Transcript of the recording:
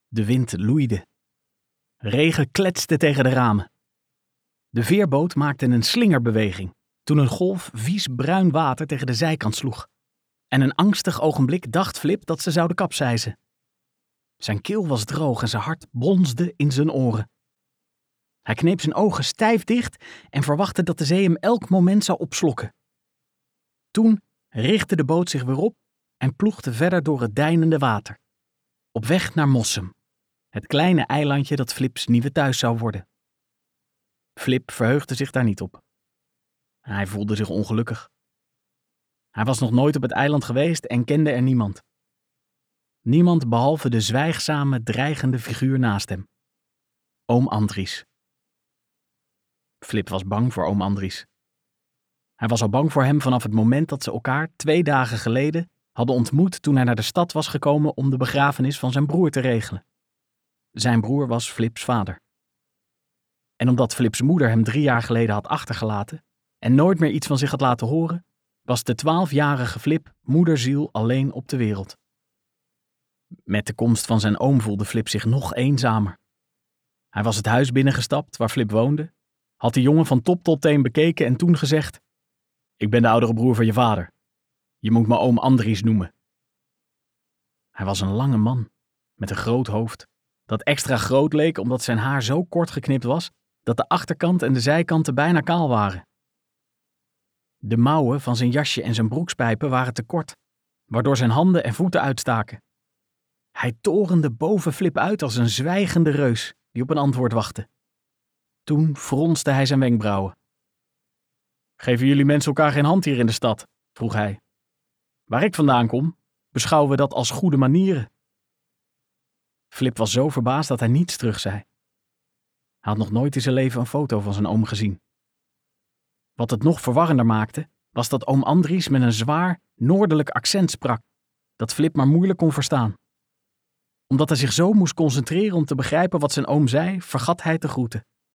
De wind loeide. Regen kletste tegen de ramen. De veerboot maakte een slingerbeweging toen een golf vies bruin water tegen de zijkant sloeg. En een angstig ogenblik dacht Flip dat ze zouden kapseizen. Zijn keel was droog en zijn hart bonsde in zijn oren. Hij kneep zijn ogen stijf dicht en verwachtte dat de zee hem elk moment zou opslokken. Toen richtte de boot zich weer op en ploegde verder door het deinende water. Op weg naar Mossum, het kleine eilandje dat Flips nieuwe thuis zou worden. Flip verheugde zich daar niet op. Hij voelde zich ongelukkig. Hij was nog nooit op het eiland geweest en kende er niemand. Niemand behalve de zwijgzame, dreigende figuur naast hem. Oom Andries. Flip was bang voor oom Andries. Hij was al bang voor hem vanaf het moment dat ze elkaar 2 dagen geleden hadden ontmoet toen hij naar de stad was gekomen om de begrafenis van zijn broer te regelen. Zijn broer was Flips vader. En omdat Flips moeder hem 3 jaar geleden had achtergelaten en nooit meer iets van zich had laten horen, was de 12-jarige Flip moederziel alleen op de wereld. Met de komst van zijn oom voelde Flip zich nog eenzamer. Hij was het huis binnengestapt waar Flip woonde, had de jongen van top tot teen bekeken en toen gezegd: "Ik ben de oudere broer van je vader. Je moet me oom Andries noemen." Hij was een lange man, met een groot hoofd, dat extra groot leek omdat zijn haar zo kort geknipt was, dat de achterkant en de zijkanten bijna kaal waren. De mouwen van zijn jasje en zijn broekspijpen waren te kort, waardoor zijn handen en voeten uitstaken. Hij torende boven Flip uit als een zwijgende reus die op een antwoord wachtte. Toen fronste hij zijn wenkbrauwen. "Geven jullie mensen elkaar geen hand hier in de stad?" vroeg hij. "Waar ik vandaan kom, beschouwen we dat als goede manieren." Flip was zo verbaasd dat hij niets terug zei. Hij had nog nooit in zijn leven een foto van zijn oom gezien. Wat het nog verwarrender maakte, was dat oom Andries met een zwaar, noordelijk accent sprak, dat Flip maar moeilijk kon verstaan. Omdat hij zich zo moest concentreren om te begrijpen wat zijn oom zei, vergat hij te groeten.